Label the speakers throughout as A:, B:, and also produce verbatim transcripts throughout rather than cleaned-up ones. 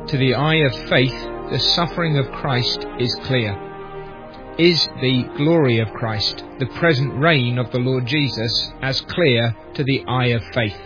A: To the eye of faith, the suffering of Christ is clear. Is the glory of Christ, the present reign of the Lord Jesus, as clear to the eye of faith?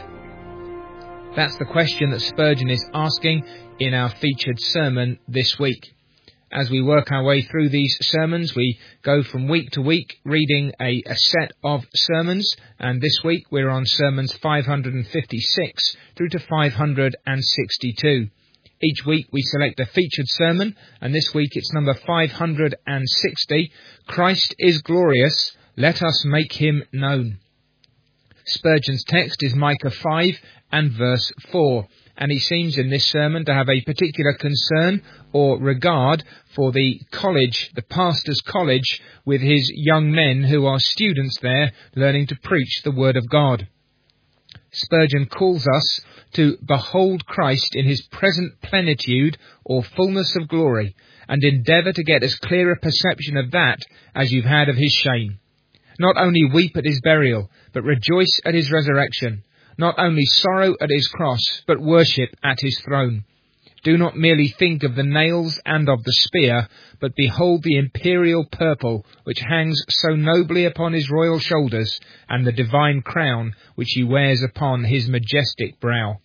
A: That's the question that Spurgeon is asking in our featured sermon this week. As we work our way through these sermons, we go from week to week reading a, a set of sermons, and this week we're on sermons five hundred fifty-six through to five hundred sixty-two. Each week we select a featured sermon, and this week it's number five hundred sixty, Christ is glorious, let us make him known. Spurgeon's text is Micah five and verse four, and he seems in this sermon to have a particular concern or regard for the college, the pastor's college, with his young men who are students there learning to preach the word of God. Spurgeon calls us to behold Christ in his present plenitude or fullness of glory, and endeavour to get as clear a perception of that as you've had of his shame. Not only weep at his burial, but rejoice at his resurrection. Not only sorrow at his cross, but worship at his throne. Do not merely think of the nails and of the spear, but behold the imperial purple which hangs so nobly upon his royal shoulders, and the divine crown which he wears upon his majestic brow.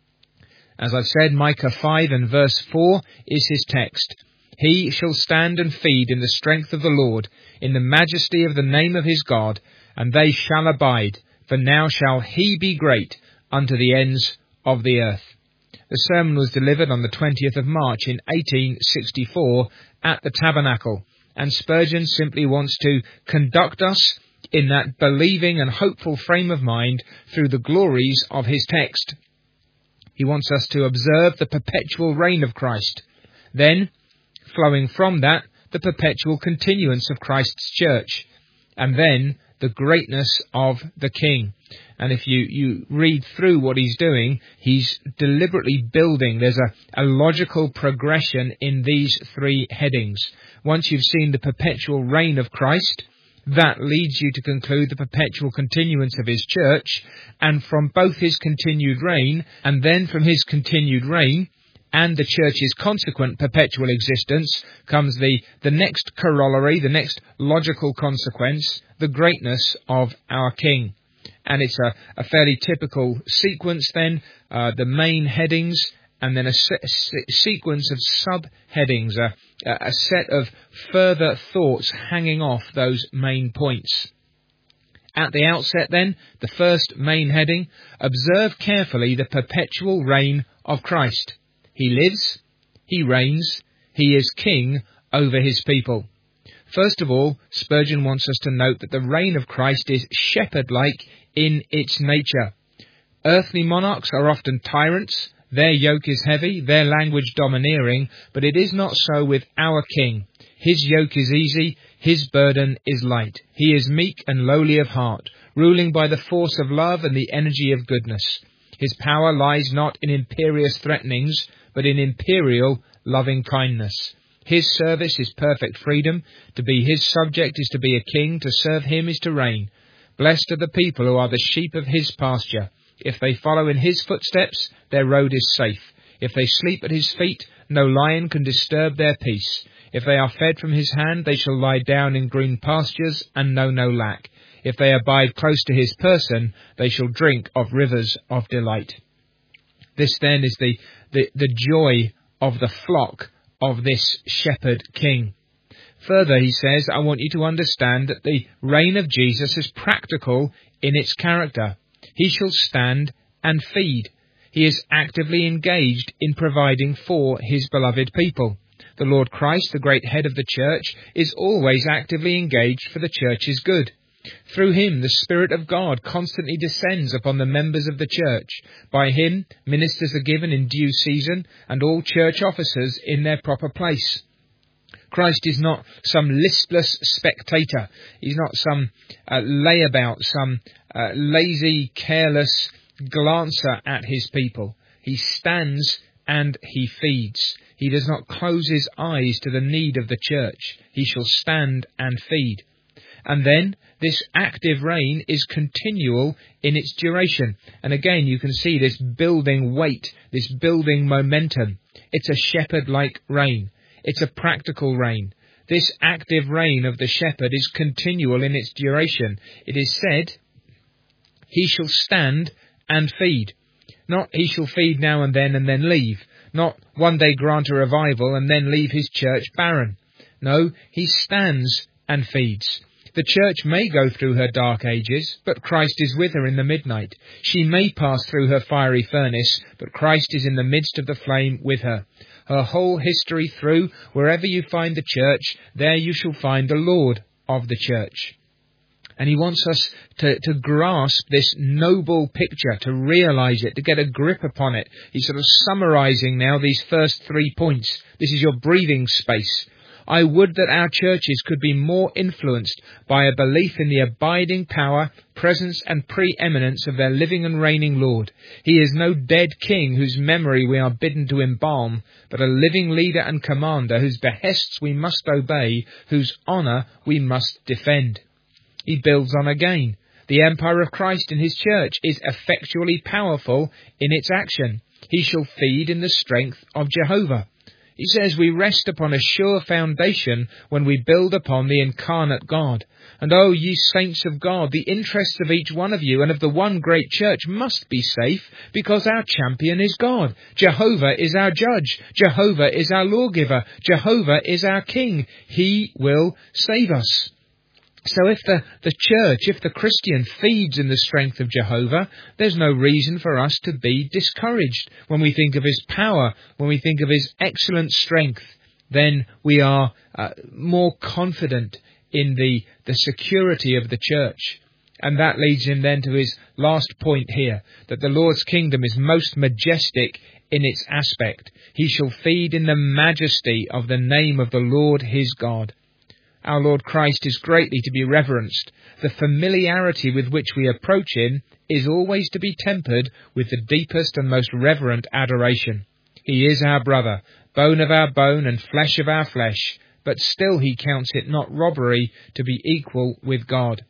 A: As I've said, Micah five and verse four is his text. He shall stand and feed in the strength of the Lord, in the majesty of the name of his God, and they shall abide, for now shall he be great unto the ends of the earth. The sermon was delivered on the twentieth of March in eighteen sixty-four at the Tabernacle, and Spurgeon simply wants to conduct us in that believing and hopeful frame of mind through the glories of his text. He wants us to observe the perpetual reign of Christ. Then, flowing from that, the perpetual continuance of Christ's church. And then, the greatness of the King. And if you, you read through what he's doing, he's deliberately building. There's a, a logical progression in these three headings. Once you've seen the perpetual reign of Christ, that leads you to conclude the perpetual continuance of his church. And from both his continued reign, and then from his continued reign, and the church's consequent perpetual existence, comes the, the next corollary, the next logical consequence, the greatness of our King. And it's a, a fairly typical sequence then, uh, the main headings, and then a, se- a sequence of subheadings, a, a set of further thoughts hanging off those main points. At the outset then, the first main heading, observe carefully the perpetual reign of Christ. He lives, he reigns, he is king over his people. First of all, Spurgeon wants us to note that the reign of Christ is shepherd-like in its nature. Earthly monarchs are often tyrants, their yoke is heavy, their language domineering, but it is not so with our King. His yoke is easy, his burden is light. He is meek and lowly of heart, ruling by the force of love and the energy of goodness. His power lies not in imperious threatenings, but in imperial loving kindness. His service is perfect freedom. To be his subject is to be a king. To serve him is to reign. Blessed are the people who are the sheep of his pasture. If they follow in his footsteps, their road is safe. If they sleep at his feet, no lion can disturb their peace. If they are fed from his hand, they shall lie down in green pastures and know no lack. If they abide close to his person, they shall drink of rivers of delight. This then is the, the, the joy of the flock of this shepherd king. Further, he says, I want you to understand that the reign of Jesus is practical in its character. He shall stand and feed. He is actively engaged in providing for his beloved people. The Lord Christ, the great head of the church, is always actively engaged for the church's good. Through him, the Spirit of God constantly descends upon the members of the church. By him, ministers are given in due season, and all church officers in their proper place. Christ is not some listless spectator. He's not some uh, layabout, some uh, lazy, careless glancer at his people. He stands and he feeds. He does not close his eyes to the need of the church. He shall stand and feed. And then this active reign is continual in its duration. And again, you can see this building weight, this building momentum. It's a shepherd-like reign. It's a practical reign. This active reign of the shepherd is continual in its duration. It is said, he shall stand and feed. Not he shall feed now and then and then leave. Not one day grant a revival and then leave his church barren. No, he stands and feeds. The church may go through her dark ages, but Christ is with her in the midnight. She may pass through her fiery furnace, but Christ is in the midst of the flame with her. Her whole history through, wherever you find the church, there you shall find the Lord of the church. And he wants us to, to grasp this noble picture, to realise it, to get a grip upon it. He's sort of summarising now these first three points. This is your breathing space. I would that our churches could be more influenced by a belief in the abiding power, presence and preeminence of their living and reigning Lord. He is no dead king whose memory we are bidden to embalm, but a living leader and commander whose behests we must obey, whose honour we must defend. He builds on again. The empire of Christ in his church is effectually powerful in its action. He shall feed in the strength of Jehovah. He says we rest upon a sure foundation when we build upon the incarnate God. And oh, ye saints of God, the interests of each one of you and of the one great church must be safe, because our champion is God. Jehovah is our judge. Jehovah is our lawgiver. Jehovah is our king. He will save us. So if the, the church, if the Christian feeds in the strength of Jehovah, there's no reason for us to be discouraged. When we think of his power, when we think of his excellent strength, then we are uh, more confident in the, the security of the church. And that leads him then to his last point here, that the Lord's kingdom is most majestic in its aspect. He shall feed in the majesty of the name of the Lord his God. Our Lord Christ is greatly to be reverenced. The familiarity with which we approach him is always to be tempered with the deepest and most reverent adoration. He is our brother, bone of our bone and flesh of our flesh, but still he counts it not robbery to be equal with God.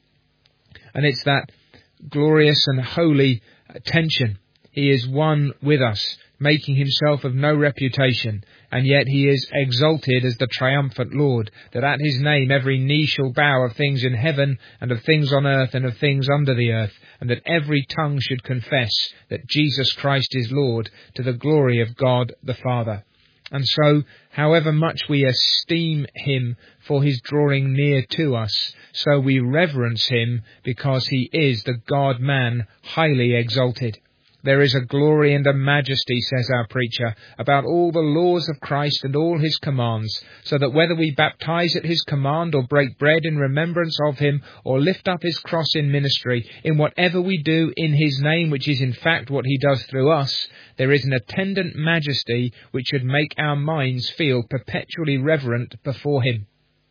A: And it's that glorious and holy tension. He is one with us, making himself of no reputation, and yet he is exalted as the triumphant Lord, that at his name every knee shall bow of things in heaven and of things on earth and of things under the earth, and that every tongue should confess that Jesus Christ is Lord, to the glory of God the Father. And so, however much we esteem him for his drawing near to us, so we reverence him because he is the God-man highly exalted. There is a glory and a majesty, says our preacher, about all the laws of Christ and all his commands, so that whether we baptize at his command or break bread in remembrance of him or lift up his cross in ministry, in whatever we do in his name, which is in fact what he does through us, there is an attendant majesty which should make our minds feel perpetually reverent before him.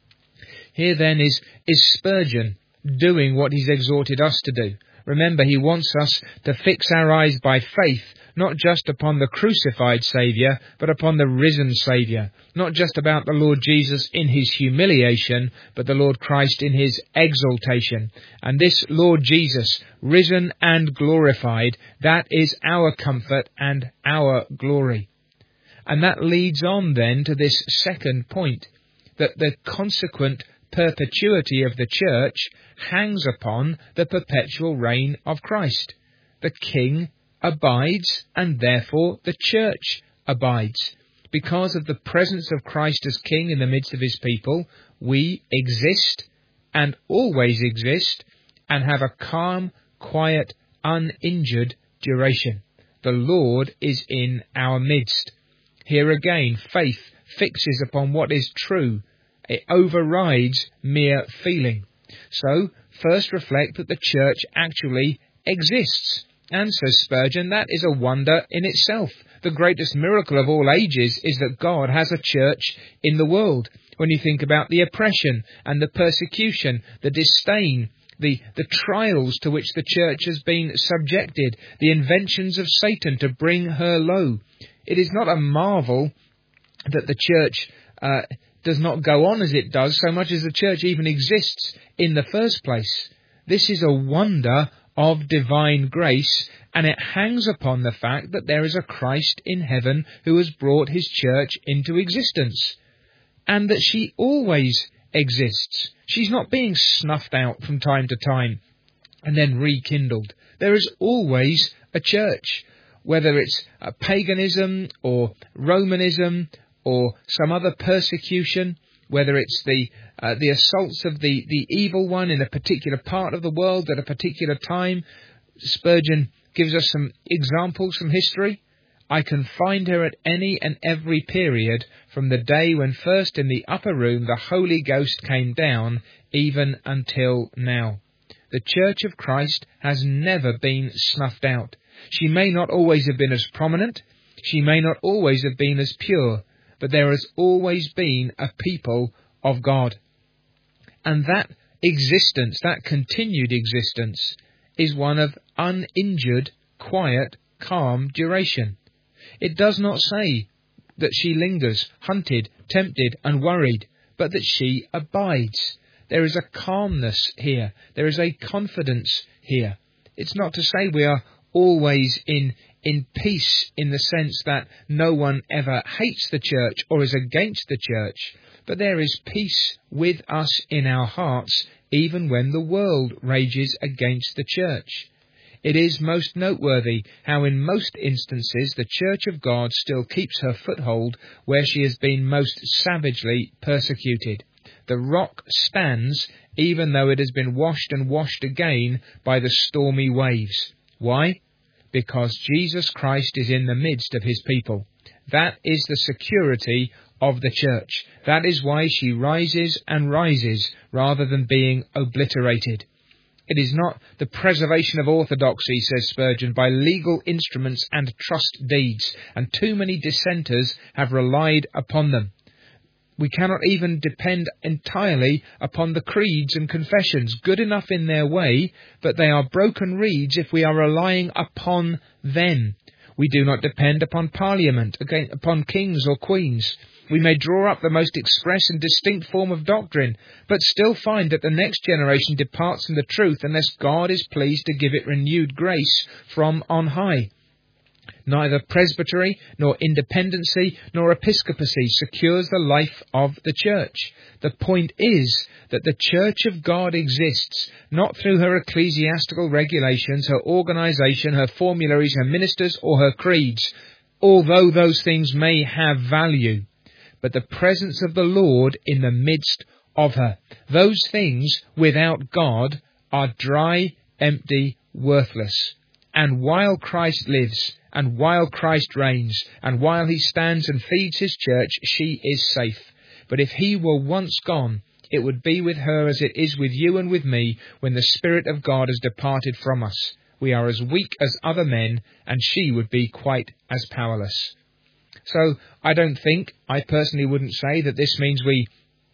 A: Here then is, is Spurgeon doing what he's exhorted us to do. Remember, he wants us to fix our eyes by faith, not just upon the crucified Saviour, but upon the risen Saviour. Not just about the Lord Jesus in his humiliation, but the Lord Christ in his exaltation. And this Lord Jesus, risen and glorified, that is our comfort and our glory. And that leads on then to this second point, that the consequent perpetuity of the church hangs upon the perpetual reign of Christ. The King abides, and therefore the church abides. Because of the presence of Christ as King in the midst of his people, we exist and always exist and have a calm, quiet, uninjured duration. The Lord is in our midst. Here again, faith fixes upon what is true. It overrides mere feeling. So, first reflect that the church actually exists. And, says Spurgeon, that is a wonder in itself. The greatest miracle of all ages is that God has a church in the world. When you think about the oppression and the persecution, the disdain, the, the trials to which the church has been subjected, the inventions of Satan to bring her low, it is not a marvel that the church uh, does not go on as it does, so much as the church even exists in the first place. This is a wonder of divine grace, and it hangs upon the fact that there is a Christ in heaven who has brought his church into existence, and that she always exists. She's not being snuffed out from time to time and then rekindled. There is always a church, whether it's a paganism or Romanism or some other persecution, whether it's the uh, the assaults of the, the evil one in a particular part of the world at a particular time. Spurgeon gives us some examples from history. I can find her at any and every period, from the day when first in the upper room the Holy Ghost came down, even until now. The Church of Christ has never been snuffed out. She may not always have been as prominent, she may not always have been as pure, but there has always been a people of God. And that existence, that continued existence, is one of uninjured, quiet, calm duration. It does not say that she lingers, hunted, tempted, and worried, but that she abides. There is a calmness here. There is a confidence here. It's not to say we are always in in peace in the sense that no one ever hates the church or is against the church, but there is peace with us in our hearts even when the world rages against the church. It is most noteworthy how in most instances the Church of God still keeps her foothold where she has been most savagely persecuted. The rock stands even though it has been washed and washed again by the stormy waves. Why? Because Jesus Christ is in the midst of his people. That is the security of the church. That is why she rises and rises rather than being obliterated. It is not the preservation of orthodoxy, says Spurgeon, by legal instruments and trust deeds, and too many dissenters have relied upon them. We cannot even depend entirely upon the creeds and confessions, good enough in their way, but they are broken reeds if we are relying upon them. We do not depend upon Parliament, upon kings or queens. We may draw up the most express and distinct form of doctrine, but still find that the next generation departs from the truth unless God is pleased to give it renewed grace from on high. Neither presbytery, nor independency, nor episcopacy secures the life of the church. The point is that the Church of God exists, not through her ecclesiastical regulations, her organisation, her formularies, her ministers, or her creeds, although those things may have value, but the presence of the Lord in the midst of her. Those things, without God, are dry, empty, worthless. And while Christ lives, and while Christ reigns, and while he stands and feeds his church, she is safe. But if he were once gone, it would be with her as it is with you and with me when the Spirit of God has departed from us. We are as weak as other men, and she would be quite as powerless. So I don't think, I personally wouldn't say that this means we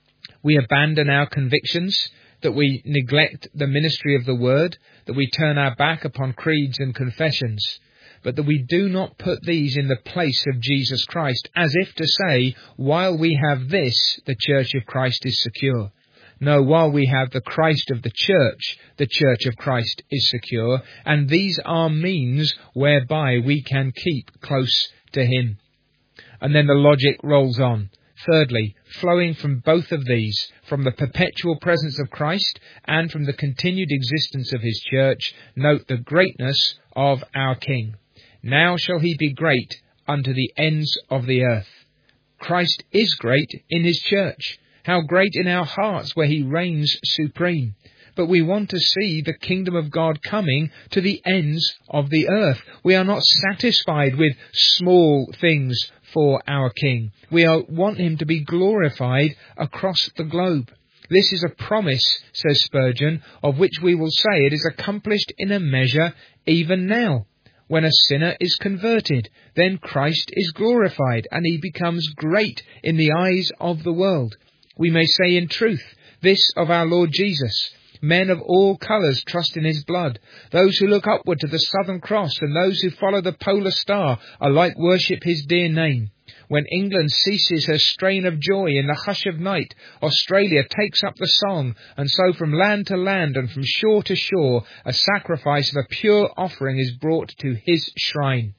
A: we abandon our convictions, that we neglect the ministry of the word, that we turn our back upon creeds and confessions, but that we do not put these in the place of Jesus Christ, as if to say, while we have this, the Church of Christ is secure. No, while we have the Christ of the church, the Church of Christ is secure, and these are means whereby we can keep close to him. And then the logic rolls on. Thirdly, flowing from both of these, from the perpetual presence of Christ and from the continued existence of his church, note the greatness of our King. Now shall he be great unto the ends of the earth. Christ is great in his church. How great in our hearts where he reigns supreme. But we want to see the kingdom of God coming to the ends of the earth. We are not satisfied with small things for our King. We are, want him to be glorified across the globe. This is a promise, says Spurgeon, of which we will say it is accomplished in a measure even now. When a sinner is converted, then Christ is glorified, and he becomes great in the eyes of the world. We may say in truth this of our Lord Jesus: Men of all colours trust in his blood. Those who look upward to the Southern Cross and those who follow the Polar Star alike worship his dear name. When England ceases her strain of joy in the hush of night, Australia takes up the song, and so from land to land and from shore to shore, a sacrifice of a pure offering is brought to his shrine.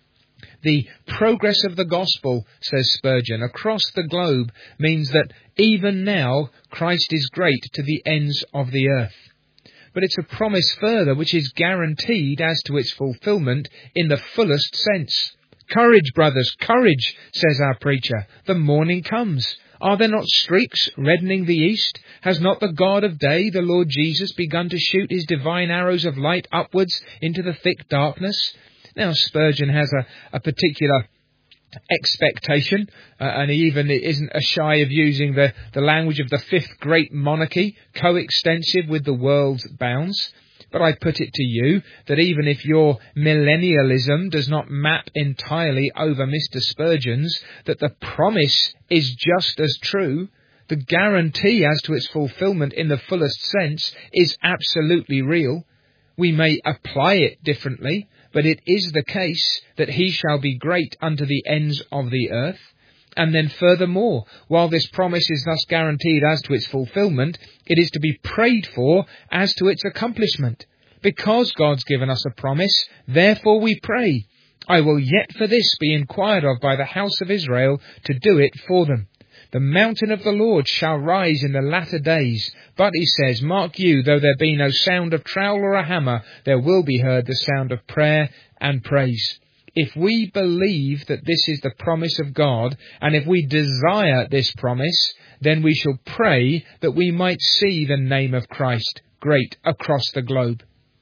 A: The progress of the gospel, says Spurgeon, across the globe means that even now Christ is great to the ends of the earth. But it's a promise further which is guaranteed as to its fulfilment in the fullest sense. Courage, brothers, courage, says our preacher. The morning comes. Are there not streaks reddening the east? Has not the God of day, the Lord Jesus, begun to shoot his divine arrows of light upwards into the thick darkness? Now, Spurgeon has a, a particular expectation, uh, and he even isn't shy of using the, the language of the fifth great monarchy, coextensive with the world's bounds. But I put it to you that even if your millennialism does not map entirely over Mister Spurgeon's, that the promise is just as true. The guarantee as to its fulfilment in the fullest sense is absolutely real. We may apply it differently, but it is the case that he shall be great unto the ends of the earth. And then furthermore, while this promise is thus guaranteed as to its fulfilment, it is to be prayed for as to its accomplishment. Because God's given us a promise, therefore we pray. I will yet for this be inquired of by the house of Israel to do it for them. The mountain of the Lord shall rise in the latter days. But, he says, mark you, though there be no sound of trowel or a hammer, there will be heard the sound of prayer and praise. If we believe that this is the promise of God, and if we desire this promise, then we shall pray that we might see the name of Christ great across the globe.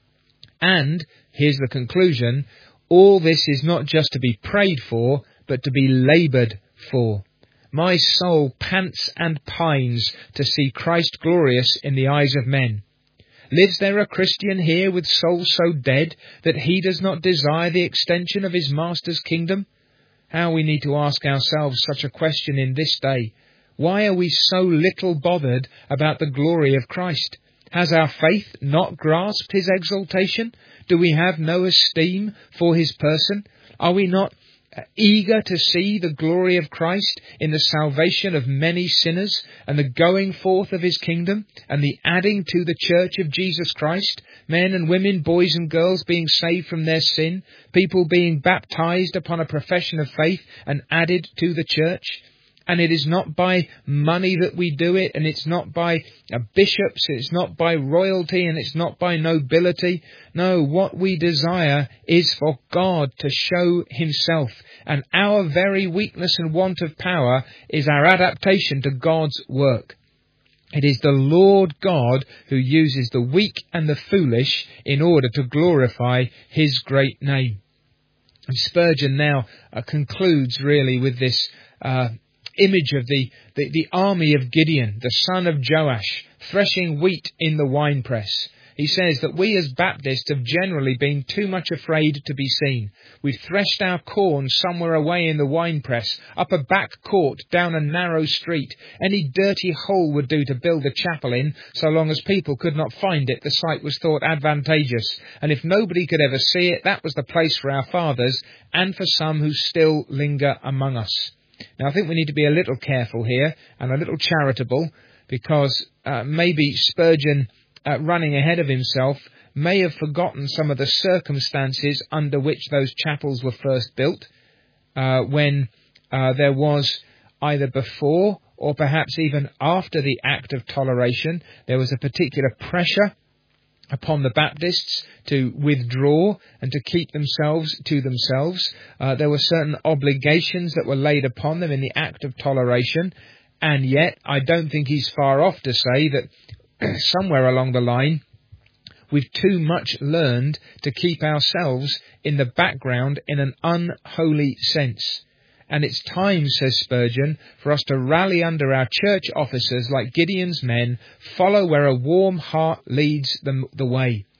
A: And, here's the conclusion, all this is not just to be prayed for, but to be laboured for. My soul pants and pines to see Christ glorious in the eyes of men. Lives there a Christian here with soul so dead that he does not desire the extension of his Master's kingdom? How we need to ask ourselves such a question in this day. Why are we so little bothered about the glory of Christ? Has our faith not grasped his exaltation? Do we have no esteem for his person? Are we not eager to see the glory of Christ in the salvation of many sinners and the going forth of his kingdom and the adding to the church of Jesus Christ, men and women, boys and girls being saved from their sin, people being baptized upon a profession of faith and added to the church? And it is not by money that we do it, and it's not by uh, bishops, it's not by royalty, and it's not by nobility. No, what we desire is for God to show himself, and our very weakness and want of power is our adaptation to God's work. It is the Lord God who uses the weak and the foolish in order to glorify his great name. And Spurgeon now uh, concludes really with this uh image of the, the, the army of Gideon, the son of Joash, threshing wheat in the winepress. He says that we as Baptists have generally been too much afraid to be seen. We've threshed our corn somewhere away in the winepress, up a back court, down a narrow street. Any dirty hole would do to build a chapel in, so long as people could not find it. The site was thought advantageous. And if nobody could ever see it, that was the place for our fathers, and for some who still linger among us. Now, I think we need to be a little careful here and a little charitable, because uh, maybe Spurgeon, uh, running ahead of himself, may have forgotten some of the circumstances under which those chapels were first built, uh, when uh, there was either before or perhaps even after the Act of Toleration, there was a particular pressure upon the Baptists to withdraw and to keep themselves to themselves. Uh, there were certain obligations that were laid upon them in the Act of Toleration, and yet I don't think he's far off to say that somewhere along the line we've too much learned to keep ourselves in the background in an unholy sense. And it's time, says Spurgeon, for us to rally under our church officers like Gideon's men, follow where a warm heart leads them the way.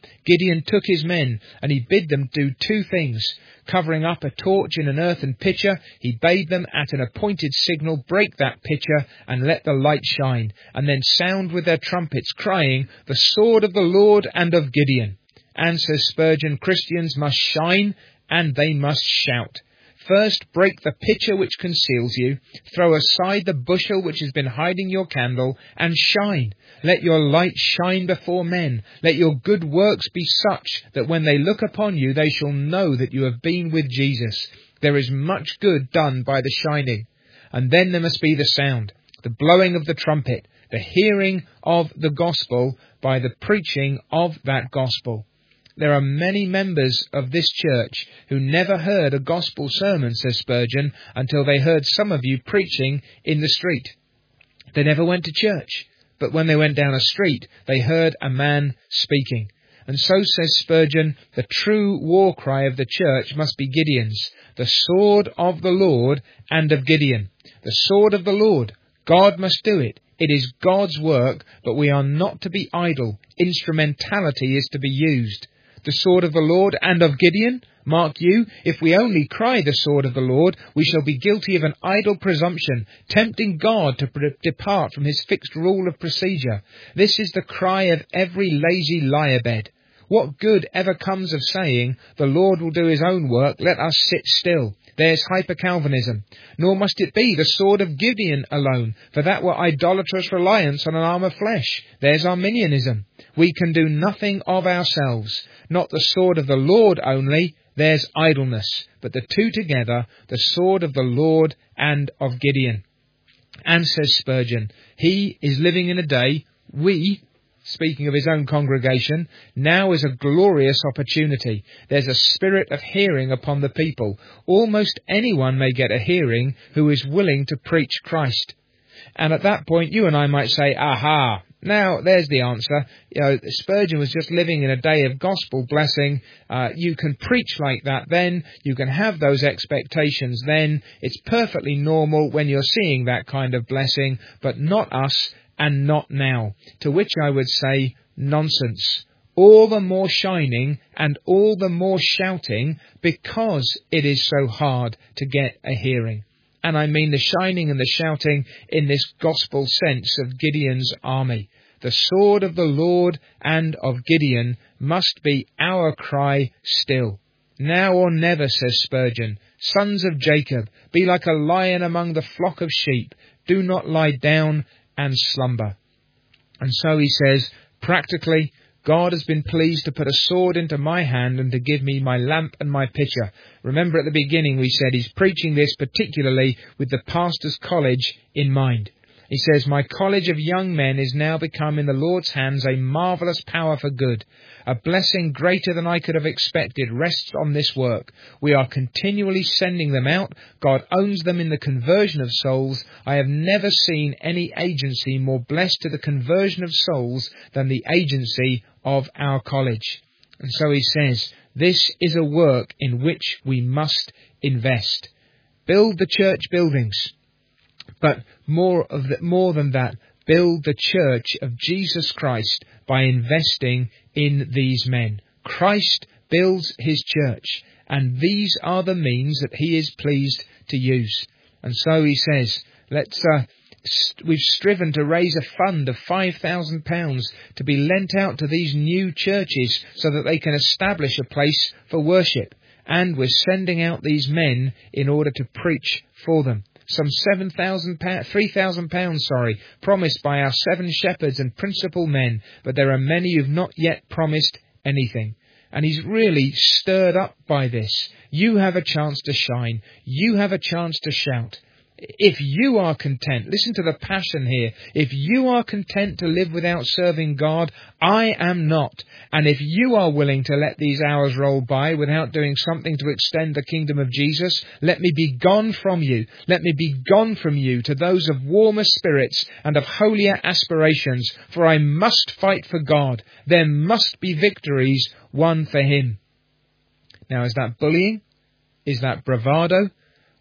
A: Gideon took his men, and he bid them do two things. Covering up a torch in an earthen pitcher, he bade them at an appointed signal break that pitcher and let the light shine, and then sound with their trumpets, crying, "The sword of the Lord and of Gideon." And, says Spurgeon, Christians must shine and they must shout. First, break the pitcher which conceals you, throw aside the bushel which has been hiding your candle, and shine. Let your light shine before men. Let your good works be such that when they look upon you, they shall know that you have been with Jesus. There is much good done by the shining. And then there must be the sound, the blowing of the trumpet, the hearing of the gospel by the preaching of that gospel. There are many members of this church who never heard a gospel sermon, says Spurgeon, until they heard some of you preaching in the street. They never went to church, but when they went down a street, they heard a man speaking. And so, says Spurgeon, the true war cry of the church must be Gideon's, the sword of the Lord and of Gideon. The sword of the Lord. God must do it. It is God's work, but we are not to be idle. Instrumentality is to be used. The sword of the Lord and of Gideon? Mark you, if we only cry the sword of the Lord, we shall be guilty of an idle presumption, tempting God to pre- depart from his fixed rule of procedure. This is the cry of every lazy lie-a-bed. What good ever comes of saying, the Lord will do his own work, let us sit still? There's hyper-Calvinism. Nor must it be the sword of Gideon alone, for that were idolatrous reliance on an arm of flesh. There's Arminianism. We can do nothing of ourselves. Not the sword of the Lord only, there's idleness. But the two together, the sword of the Lord and of Gideon. And, says Spurgeon, he is living in a day, we, speaking of his own congregation, now is a glorious opportunity. There's a spirit of hearing upon the people. Almost anyone may get a hearing who is willing to preach Christ. And at that point, you and I might say, aha, now there's the answer. You know, Spurgeon was just living in a day of gospel blessing. Uh, you can preach like that then. You can have those expectations then. It's perfectly normal when you're seeing that kind of blessing, but not us. And not now, to which I would say, nonsense. All the more shining and all the more shouting because it is so hard to get a hearing. And I mean the shining and the shouting in this gospel sense of Gideon's army. The sword of the Lord and of Gideon must be our cry still. Now or never, says Spurgeon. Sons of Jacob, be like a lion among the flock of sheep. Do not lie down and slumber. And so he says, practically, God has been pleased to put a sword into my hand and to give me my lamp and my pitcher. Remember at the beginning we said he's preaching this particularly with the pastor's college in mind. He says, my college of young men is now become in the Lord's hands a marvellous power for good. A blessing greater than I could have expected rests on this work. We are continually sending them out. God owns them in the conversion of souls. I have never seen any agency more blessed to the conversion of souls than the agency of our college. And so he says, this is a work in which we must invest. Build the church buildings. But more of the, more than that, build the church of Jesus Christ by investing in these men. Christ builds his church, and these are the means that he is pleased to use. And so he says, let's, uh, st- we've striven to raise a fund of five thousand pounds to be lent out to these new churches so that they can establish a place for worship. And we're sending out these men in order to preach for them. Some seven thousand pounds, three thousand pounds, sorry, promised by our seven shepherds and principal men, but there are many who've not yet promised anything. And he's really stirred up by this. You have a chance to shine. You have a chance to shout. If you are content, listen to the passion here. If you are content to live without serving God, I am not. And if you are willing to let these hours roll by without doing something to extend the kingdom of Jesus, let me be gone from you. Let me be gone from you to those of warmer spirits and of holier aspirations, for I must fight for God. There must be victories won for him. Now, is that bullying? Is that bravado?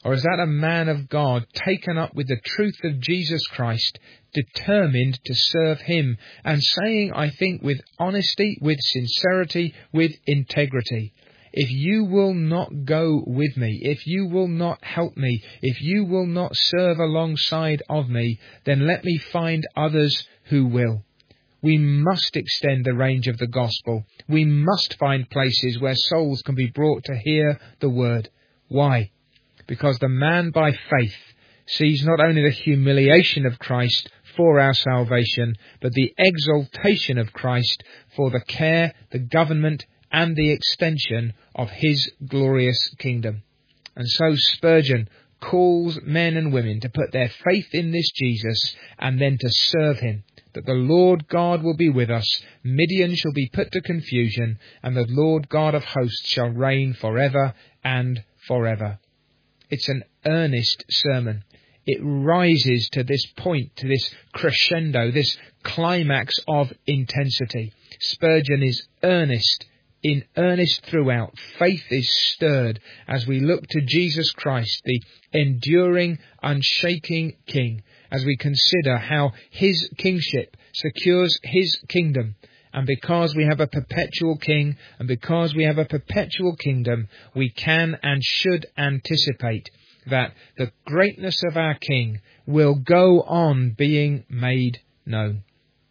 A: Or is that a man of God taken up with the truth of Jesus Christ, determined to serve him, and saying, I think, with honesty, with sincerity, with integrity, if you will not go with me, if you will not help me, if you will not serve alongside of me, then let me find others who will. We must extend the range of the gospel. We must find places where souls can be brought to hear the word. Why? Because the man by faith sees not only the humiliation of Christ for our salvation, but the exaltation of Christ for the care, the government, and the extension of his glorious kingdom. And so Spurgeon calls men and women to put their faith in this Jesus and then to serve him, that the Lord God will be with us, Midian shall be put to confusion, and the Lord God of hosts shall reign forever and forever. It's an earnest sermon. It rises to this point, to this crescendo, this climax of intensity. Spurgeon is earnest, in earnest throughout. Faith is stirred as we look to Jesus Christ, the enduring, unshaking King, as we consider how his kingship secures his kingdom. And because we have a perpetual king, and because we have a perpetual kingdom, we can and should anticipate that the greatness of our King will go on being made known.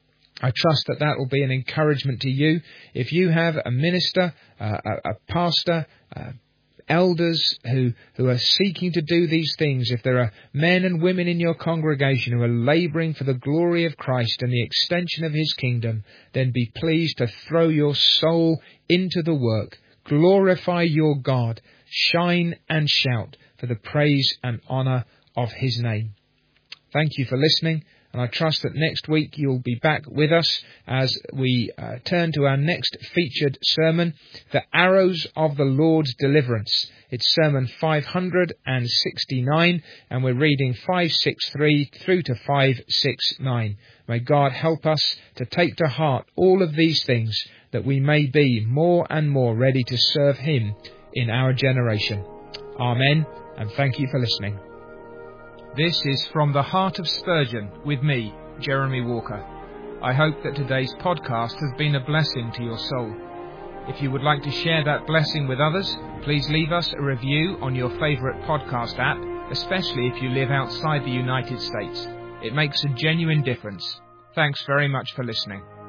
A: I trust that that will be an encouragement to you. If you have a minister, uh, a, a pastor, uh, elders who, who are seeking to do these things, if there are men and women in your congregation who are labouring for the glory of Christ and the extension of his kingdom, then be pleased to throw your soul into the work. Glorify your God. Shine and shout for the praise and honour of his name. Thank you for listening. And I trust that next week you'll be back with us as we uh, turn to our next featured sermon, The Arrows of the Lord's Deliverance. It's sermon five hundred sixty-nine, and we're reading five sixty-three through to five sixty-nine. May God help us to take to heart all of these things, that we may be more and more ready to serve him in our generation. Amen, and thank you for listening. This is From the Heart of Spurgeon with me, Jeremy Walker. I hope that today's podcast has been a blessing to your soul. If you would like to share that blessing with others, please leave us a review on your favourite podcast app, especially if you live outside the United States. It makes a genuine difference. Thanks very much for listening.